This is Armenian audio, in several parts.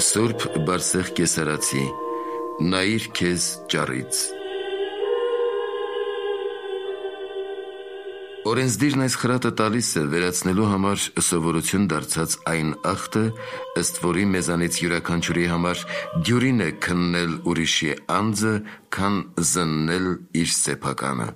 Սուրբ Բարսեղ Կեսարացի, նայիր քեզ ճառից։ Օրենսդիրն այս խրատը տալիս է վերացնելու համար սովորություն դարձած այն ախտը, ըստ որի մեզանից յուրաքանչյուրի համար դյուրին է քննել ուրիշի անձը, քան զննել իր սեփականը։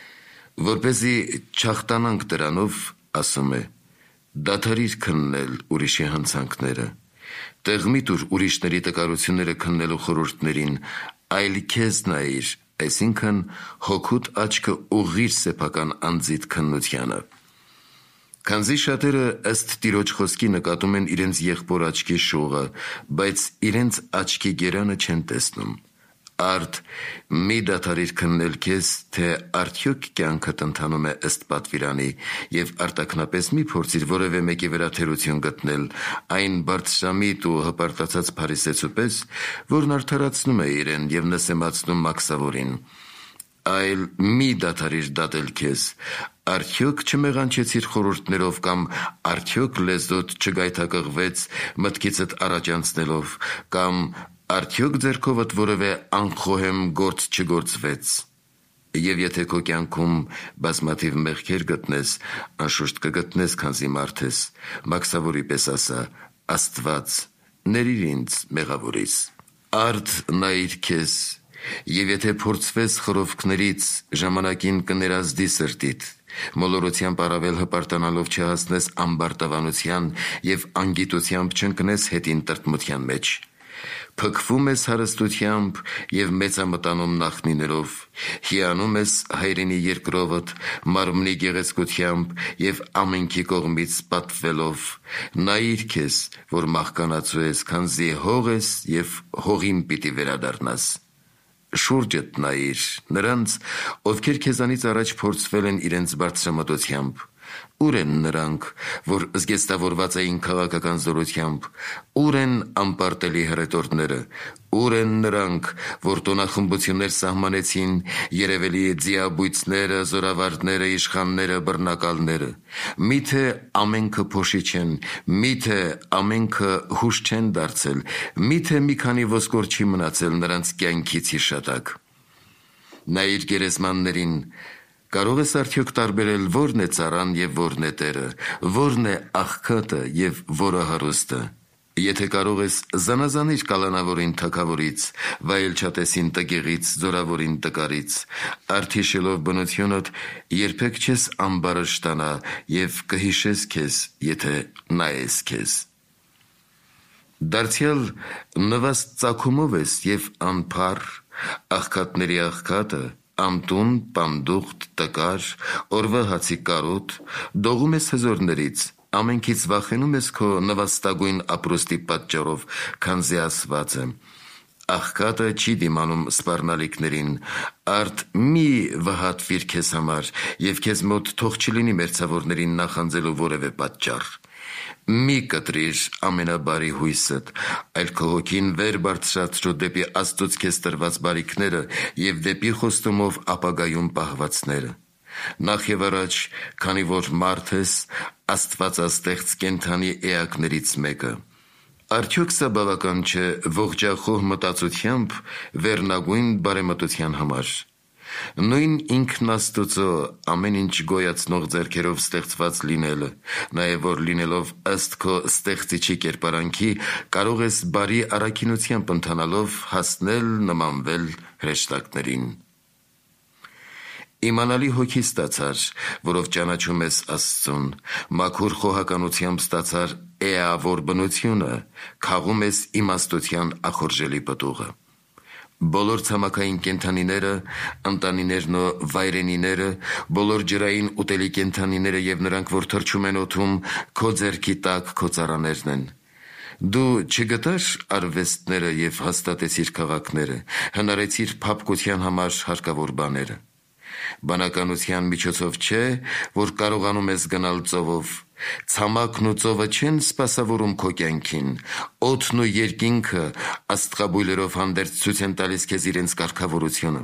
Որպեսզի չախտանանք դրանով, ասում է, դադարիր քննել ուրիշի հանցանքները, տեղ մի տուր ուրիշների տկարությունները քննելու խորհուրդներին, այլ քեզ նայիր, այսինքն հոգուտ աչքը ուղղիր սեփական անձիդ քննությանը։ Քանզի շատերը ըստ Տիրոջ խոսքի նկատում են իրենց եղբոր աչքի շուղը, բայց իրենց աչքի գերանը չեն տեսնում։ Արդ մի դադարիր քննել քեզ, թե արդյոք կյանքդ ընթանում է ըստ պատվիրանի, և արտաքնապես մի փորձիր որևէ մեկի վրա թերություն գտնել, այն բարձրամիտ ու հպարտացած փարիսեցու պես, որն արդարացնում է իրեն և նսեմացնում մաքսավորին։ Այլ մի դադարիր դատել քեզ, արդյոք չմեղանչեցիր խորհուրդներով կամ արդյոք լեզուդ չգայթակղվեց մտքիցդ առաջ անցնելով, կամ արդյոք ձեռքովդ որևէ անխոհեմ գործ չգործվեց։ Եվ եթե քո կյանքում բազմաթիվ մեղքեր գտնես, անշուշտ կգտնես, քանզի մարդ ես, մաքսավորի պես ասա, Աստված, ներիր ինձ մեղավորիս։ Արդ նայիր քեզ, և եթե փորձվես խռովքներից, ժամանակին կներազդի սրտիդ, մոլորությամբ առավել հպարտանալով չհասնես ամբարտավանության և անգիտությամբ չընկնես հետին տրտմության մեջ։ Փքվում ես հարստությամբ և մեծամտանում նախնիներով, հիանում ես հայրենի երկրովդ, մարմնի գեղեցկությամբ և ամենքի կողմից պատվելով, նայիր քեզ, որ մահկանացու ես, քանզի հող ես և հողին պիտի վերադառնաս։ Շուրջդ նայիր, նրանց, ովքեր քեզանից առաջ փորձվել են իրենց բարձրամտությամբ, ուր են նրանք, որ զգեստավորված էին քաղաքական զորությամբ, ուր են անպարտելի հռետորները, ուր են նրանք, որ տոնախմբություններ սահմանեցին, երևելի ձիաբույծները, զորավարդները, իշխանները, բռնակալները, միթե ամենքը փոշի չեն, միթե ամենքը հուշ չեն դարձել, միթե մի քանի ոսկոր չի մնացել նրանց կյանքից հիշատակ։ Նայիր գերեզմաններին, կարող ես արդյոք տարբերել որն է ծառան և որն է տերը, որն է աղքատը և որը հարուստը։ Եթե կարող ես, զանազանիր կալանավորին թագավորից, վայելչատեսին տգեղից, զորավորին տկարից, արդ հիշելով բնությունդ, երբեք չես ամբարը շտանա և կհիշես քեզ, եթե նայես քեզ։ Դարձյալ նվաստ ծագումով ես և անփառ, աղքատների աղքատը, անտուն, պանդուխտ, տկար, օրվա հացի կարոտ, դողում ես հզորներից, ամենքից վախենում ես քո նվաստագույն ապրուստի պատճառով, քանզի ասված է. աղքատը չի դիմանում սպառնալիքներին, արդ մի վհատվիր քեզ համար, և քեզ մոտ թող չլինի մերձավորներին նախանձելու որևէ պատճառ։ Մի կտրիր ամենաբարի հույսդ, այլ քո հոգին վեր բարձրացրու դեպի Աստծուց քեզ տրված բարիքները և դեպի խոստումով ապագայում պահվածները։ Նախ և առաջ, քանի որ մարդ ես, աստվածաստեղծ կենդանի էակներից մեկը։ Արդյոք սա բավական չէ ողջախոհ մտածությամբ վերնագույն բարեմտության համար։ Նույն ինքն Աստուծո ամեն ինչ գոյացնող ձեռքերով ստեղծված լինելը, նաև որ լինելով ըստ քո ստեղծիչի կերպարանքի, կարող ես բարի առաքինությամբ ընթանալով հասնել նմանվել հրեշտակներին։ Իմանալի հոգի ստացար, որով ճանաչում ես Աստծուն, մաքուր խոհականությամբ ստացար էավոր բնությունը, քաղում ես իմաստության ախորժելի պտուղը։ Բոլոր ցամաքային կենդանիները, ընտանիներն ու վայրենիները, բոլոր ջրային ուտելի կենդանիները և նրանք, որ թռչում են օդում, քո ձեռքի տակ քո ծառաներն են։ Դու չգտար արվեստները և հաստատեցիր քաղաքները, հնարեցիր փափկության համար հարկավոր բաները։ Բանականության միջոցով չէ, որ կարողանում ես գնալ ծովով, ցամաքն ու ծովը չեն սպասավորում քո կյանքին, օդն ու երկինքը աստղաբույլերով հանդերձ ցույց են տալիս քեզ իրենց կարգավորությունը։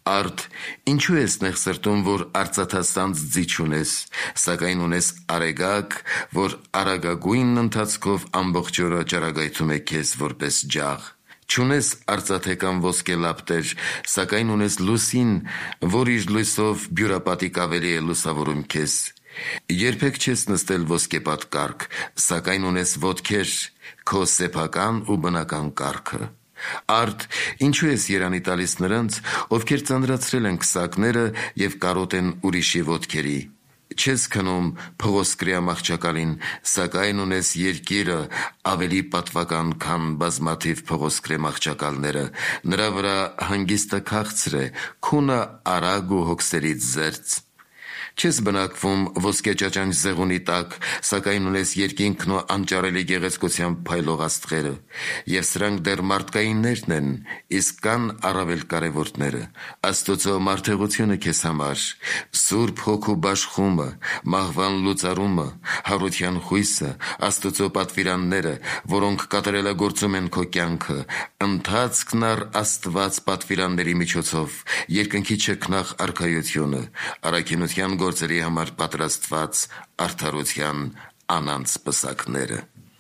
Արդ, ինչու ես նեղ սրտում, որ արծաթասանձ ձի չունես, սակայն ունես արեգակ, որ արագագույն ընթացքով ամբողջ օրը ճարագայթում է քեզ որպես ջաղ։ Չունես արծաթե կամ ոսկե լապտեր, սակայն ունես լուսին, որ իր լույսով բյուրապատիկ ավելի է լուսավորում քեզ։ Երբեք չես նստել ոսկեպատ կառք, սակայն ունես ոտքեր, քո սեփական ու բնական կառքը։ Արդ, ինչու ես երանի տալիս նրանց, ովքեր ծանրացրել են քսակները և կարոտ են ուրիշի ոտքերի։ Չես քնում փղոսկրյա մահճակալին, սակայն ունես երկիրը ավելի պատվական, քան բազմաթիվ փղոսկրե մահճակալները, նրա վրա հանգիստը քաղցր է, քունը արագ ու հոգսերից զերծ։ Չես բնակվում ոսկե ճաճանչ զեղունի տակ, սակայն ունես երկինքն ու անճարելի գեղեցկությամբ փայլող աստղերը, և սրանք դեռ մարդկայիններն են, իսկ կան առավել կարևորները՝ Աստծո մարդեղությունը քեզ համար, Սուրբ Հոգու բաշխումը, մահվան լուծարումը, հարության հույսը, Աստծո պատվիրանները, որոնք կատարելագործում են քո կյանքը, ընթացքն առ Աստված պատվիրանների միջոցով, երկնքի չքնաղ արքայությունը, առաքինության գործերի համար պատրաստված արդարության անանց պսակները։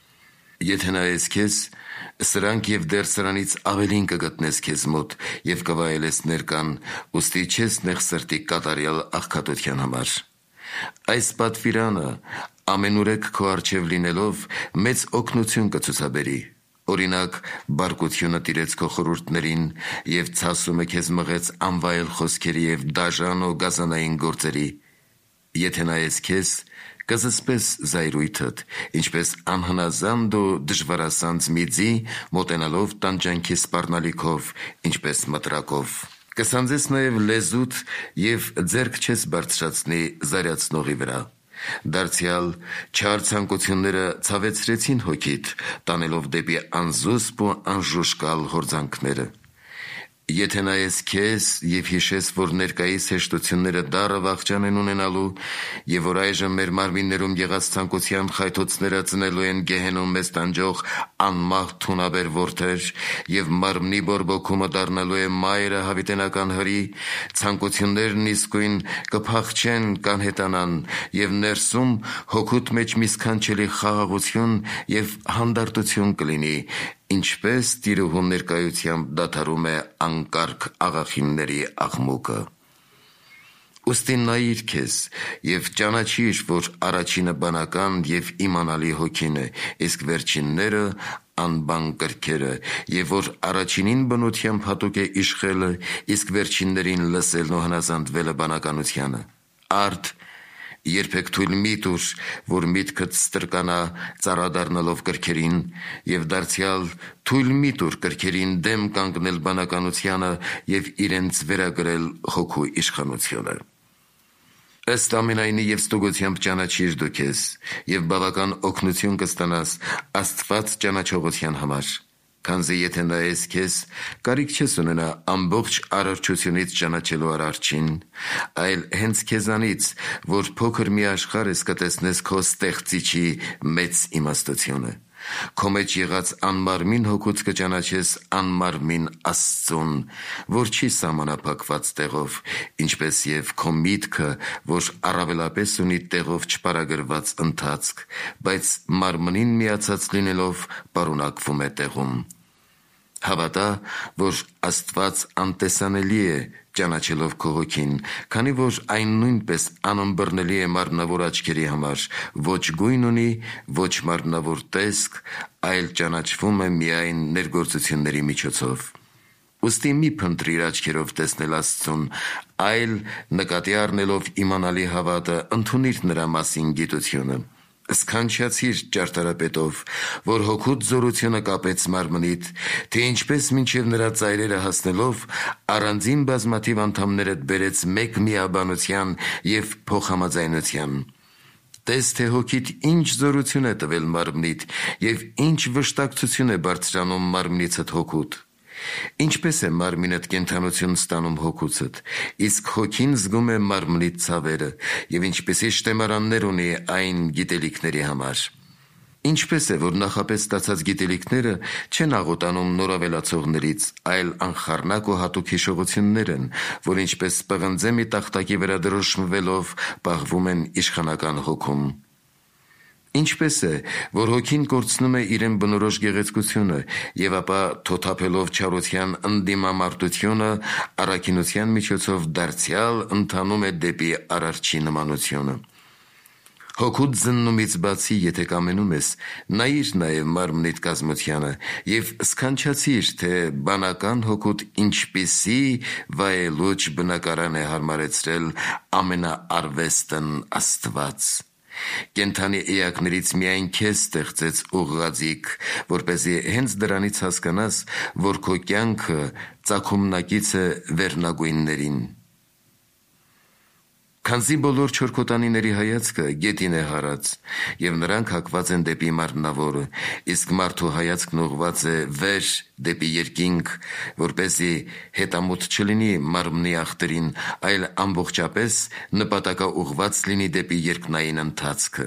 Եթե նայես քեզ, սրանք և դեռ սրանից ավելին կգտնես քեզ մոտ և կվայելես ներկան, ուստի չես նեղ սրտի կատարյալ աղքատության համար։ Այս պատվիրանը ամենուրեք քո առջև լինելով մեծ օգնություն կցուցաբերի։ Օրինակ, բարկությունը տիրեց քո խորհուրդներին և ցասումը քեզ մղեց անվայել խոսքերի և դաժան ու գազանային գործերի։ Եթե նայես քեզ, կզսպես զայրույթդ, ինչպես անհնազանդ ու դժվարասանձ մի ձի մոտենալով տանջանքի սպառնալիքով, ինչպես մտրակով։ Կսանձես նաև լեզուդ և ձեռք չես բարձրացնի զարյացնողի վրա։ Դարձյալ չար ցանկությունները ցավեցրեցին հոգիդ, տանելով դեպի անզուսպ ու անժուշկալ հորձանքները։ Եթե նայես քեզ և հիշես, որ ներկայիս հեշտությունները դառը վախճան են ունենալու և որ այժմ մեր մարմիններում եղած ցանկության խայթոցները ծնելու են գեհենում մեզ տանջող անմահ թունաբեր որդեր և մարմնի բորբոքումը դառնալու է մայրը հավիտենական հրի, ցանկություններն իսկույն կփախչեն, կանհետանան և ներսում հոգուդ մեջ մի սքանչելի խաղաղություն և հանդարտություն կլինի, ինչպես տիրուհու ներկայությամբ դադարում է անկարգ աղախինների աղմուկը։ Ուստի նայիր քեզ և ճանաչիր, որ առաջինը բանական և իմանալի հոգին է, իսկ վերջինները անբան կրքերը, և որ առաջինին բնությամբ հատուկ է իշխելը, իսկ վերջիններին լսելն ու հնազանդվելը բանականությանը։ Արդ, երբեք թույլ մի տուր, որ միտքդ ստրկանա ծառադառնալով կրքերին, և դարձյալ թույլ մի տուր կրքերին դեմ կանգնել բանականությանը և իրենց վերագրել հոգու իշխանությունը։ Ըստ ամենայնի և ստուգությամբ ճանաչիր դու քեզ և բավական օգնություն կստանաս Աստված ճանաչողության համար։ Քանզի եթե նայես քեզ, կարիք չես ունենա ամբողջ արարչությունից ճանաչելու Արարչին, այլ հենց քեզանից, որ փոքր մի աշխարհ ես, կտեսնես քո ստեղծիչի մեծ իմաստությունը։ Քո մեջ եղած անմարմին հոգուց կճանաչես անմարմին Աստծուն, որ չի սահմանափակված տեղով, ինչպես և քո միտքը, որ առավելապես ունի տեղով չպարագրված ընթացք, բայց մարմնին միացած լինելով պարունակվում է տեղում։ Հավատա, որ Աստված անտեսանելի է ճանաչելով քո հոգին, քանի որ այն նույնպես անըմբռնելի է մարմնավոր աչքերի համար, ոչ գույն ունի, ոչ մարմնավոր տեսք, այլ ճանաչվում է միայն ներգործությունների միջոցով։ Ուստի մի փնտրիր աչքերով տեսնել Աստծուն, այլ նկատի առնելով իմանալի հավատը, ընդունիր նրա մասին գիտությունը։ Սքանչացիր ճարտարապետով, որ հոգուդ զորությունը կապեց մարմնիդ, թե ինչպես մինչև նրա ծայրերը հասնելով առանձին բազմաթիվ անդամներդ բերեց մեկ միաբանության և փոխհամաձայնության։ Տես, թե հոգիդ ինչ զորություն է տվել մարմնիդ և ինչ վշտակցություն է բարձրանում մարմնիցդ հոգուդ։ Ինչպես է մարմինդ կենդանություն ստանում հոգուցդ, իսկ հոգին զգում է մարմնիդ ցավերը և ինչպիսի շտեմարաններ ունի այն գիտելիքների համար։ Ինչպես է, որ նախապես ստացած գիտելիքները չեն աղոտանում նորավելացողներից, այլ անխառնակ ու հատուկ հիշողություններ են, որ ինչպես պղնձե մի տախտակի վրա դրոշմվելով պահվում են իշխանական հոգում։ Ինչպես է, որ հոգին կորցնում է իրեն բնորոշ գեղեցկությունը և ապա թոթափելով չարության ընդդիմամարտությունը առաքինության միջոցով դարձյալ ընթանում է դեպի արարչի նմանությունը։ Հոգուց զննումից բացի, եթե կամենում ես, նայիր նաև մարմնիդ կազմությանը և սքանչացիր, թե բանական հոգուտ ինչպիսի վայելուչ բնակարան է հարմարեցրել ամենաարվեստն Աստված։ Կենդանի էակներից միայն քեզ ստեղծեց ուղղաձիգ, որպեսզի հենց դրանից հասկանաս, որ քո կյանքը ծագումնակից է վերնագույններին։ Քանզի բոլոր չորքոտանիների հայացքը գետին է հարած, և նրանք հակված են դեպի մարմնավորը, իսկ մարդու հայացքն ուղղված է վեր դեպի երկինք, որպեսզի հետամուտ չլինի մարմնի ախտերին, այլ ամբողջապես նպատակաուղղված լինի դեպի երկնային ընթացքը։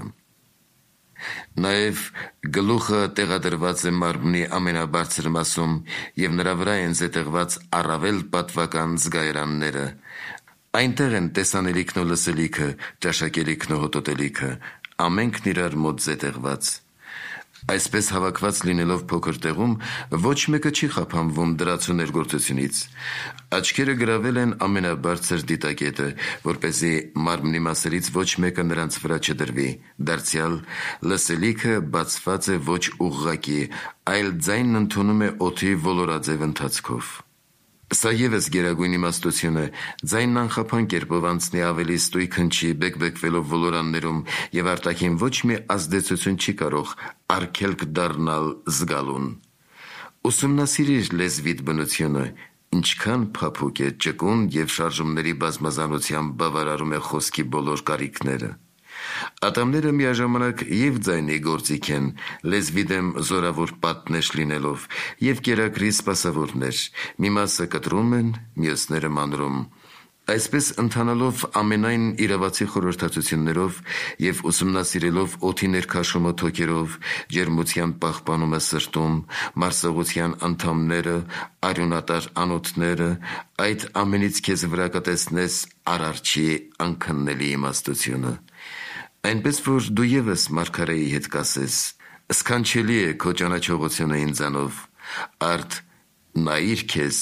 Նաև գլուխը տեղադրված է մարմնի ամենաբարձր մասում, և նրա վրա են զետեղված առավել պատվական զգայարանները։ Այնտեղ են տեսանելիքն ու լսելիքը, ճաշակելիքն ու հոտոտելիքը, ամենքն իրար մոտ զետեղված։ Այսպես հավաքված լինելով փոքր տեղում, ոչ մեկը չի խափանվում դրացու ներգործությունից։ Աչքերը գրավել են ամենաբարձր դիտակետը, որպեսզի մարմնի մասերից ոչ մեկը նրանց վրա չդրվի, դարձյալ լսելիքը բացված է ոչ ուղղակի, այլ ձայնն ընդունում է օդի ոլորաձև ընթացքով։ Սա ևս գերագույն իմաստություն է, ձայնն անխափան կերպով անցնի ավելի ստույգ հնչի, բեկբեկվելով ոլորաններում, և արտաքին ոչ մի ազդեցություն չի կարող արգելք դառնալ զգալուն։ Ուսումնասիրիր լեզվիդ բնությունը, ինչքան փափուկ է, ճկուն և շարժումների բազմազանությամբ բավարարում է խոսքի բոլոր կարիքները։ Ատամները միաժամանակ և ձայնի գործիք են, լեզվի դեմ զորավոր պատնեշ լինելով, և կերակրի սպասավորներ, մի մասը կտրում են, մյուսները մանրում։ Այսպես ընթանալով ամենայն իրավացի խորհրդածություններով և ուսումնասիրելով օդի ներքաշումը թոքերով, ջերմության պահպանումը սրտում, մարսողության անդամները, արյունատար անոթները, այդ ամենից քեզ վրա կտեսնես արարչի անքննելի իմաստությունը։ Այնպես որ դու ևս մարգարեի հետ կասես. «Սքանչելի է քո ճանաչողությունը ինձանով, արդ նայիր քեզ,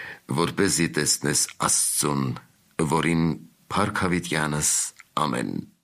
որպեսզի տեսնես Աստծուն, որին փառք հավիտյանս, ամեն»։